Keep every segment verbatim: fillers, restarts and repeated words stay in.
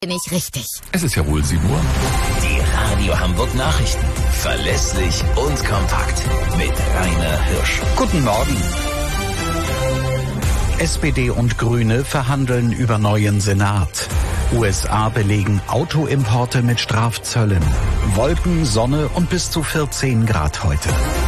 Nicht richtig. Es ist ja wohl sieben Uhr. Die Radio Hamburg Nachrichten. Verlässlich und kompakt. Mit Rainer Hirsch. Guten Morgen. S P D und Grüne verhandeln über neuen Senat. U S A belegen Autoimporte mit Strafzöllen. Wolken, Sonne und bis zu vierzehn Grad heute.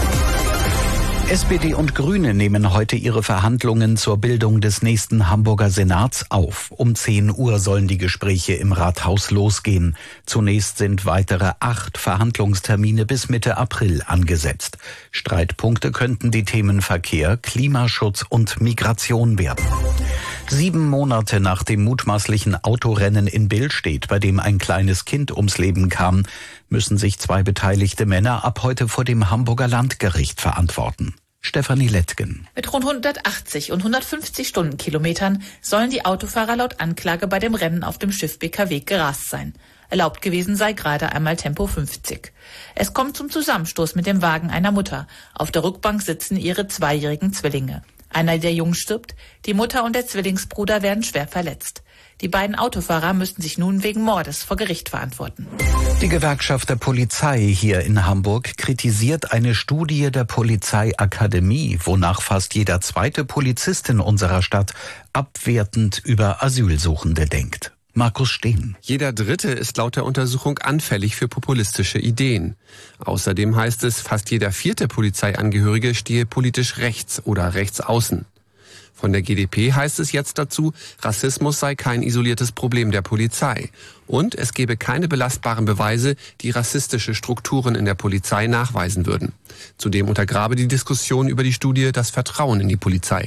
S P D und Grüne nehmen heute ihre Verhandlungen zur Bildung des nächsten Hamburger Senats auf. Um zehn Uhr sollen die Gespräche im Rathaus losgehen. Zunächst sind weitere acht Verhandlungstermine bis Mitte April angesetzt. Streitpunkte könnten die Themen Verkehr, Klimaschutz und Migration werden. Sieben Monate nach dem mutmaßlichen Autorennen in Billstedt, bei dem ein kleines Kind ums Leben kam, müssen sich zwei beteiligte Männer ab heute vor dem Hamburger Landgericht verantworten. Stefanie Lettgen. Mit rund hundertachtzig und hundertfünfzig Stundenkilometern sollen die Autofahrer laut Anklage bei dem Rennen auf dem Schiff B K W gerast sein. Erlaubt gewesen sei gerade einmal Tempo fünfzig. Es kommt zum Zusammenstoß mit dem Wagen einer Mutter. Auf der Rückbank sitzen ihre zweijährigen Zwillinge. Einer der Jungen stirbt, die Mutter und der Zwillingsbruder werden schwer verletzt. Die beiden Autofahrer müssten sich nun wegen Mordes vor Gericht verantworten. Die Gewerkschaft der Polizei hier in Hamburg kritisiert eine Studie der Polizeiakademie, wonach fast jeder zweite Polizist in unserer Stadt abwertend über Asylsuchende denkt. Markus Steen. Jeder Dritte ist laut der Untersuchung anfällig für populistische Ideen. Außerdem heißt es, fast jeder vierte Polizeiangehörige stehe politisch rechts oder rechts außen. Von der G d P heißt es jetzt dazu, Rassismus sei kein isoliertes Problem der Polizei. Und es gebe keine belastbaren Beweise, die rassistische Strukturen in der Polizei nachweisen würden. Zudem untergrabe die Diskussion über die Studie das Vertrauen in die Polizei.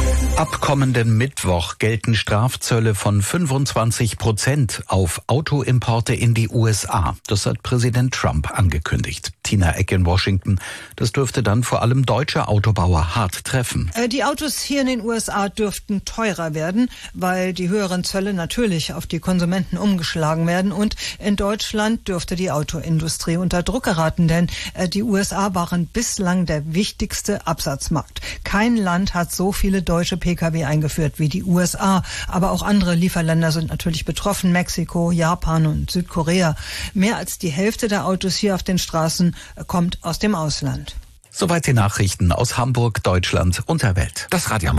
Ab kommenden Mittwoch gelten Strafzölle von fünfundzwanzig Prozent auf Autoimporte in die U S A. Das hat Präsident Trump angekündigt. Tina Eck in Washington. Das dürfte dann vor allem deutsche Autobauer hart treffen. Die Autos hier in den U S A dürften teurer werden, weil die höheren Zölle natürlich auf die Konsumenten umgeschlagen werden. Und in Deutschland dürfte die Autoindustrie unter Druck geraten, denn die U S A waren bislang der wichtigste Absatzmarkt. Kein Land hat so viele deutsche P K W eingeführt wie die U S A, aber auch andere Lieferländer sind natürlich betroffen, Mexiko, Japan und Südkorea. Mehr als die Hälfte der Autos hier auf den Straßen kommt aus dem Ausland. Soweit die Nachrichten aus Hamburg, Deutschland und der Welt. Das Radio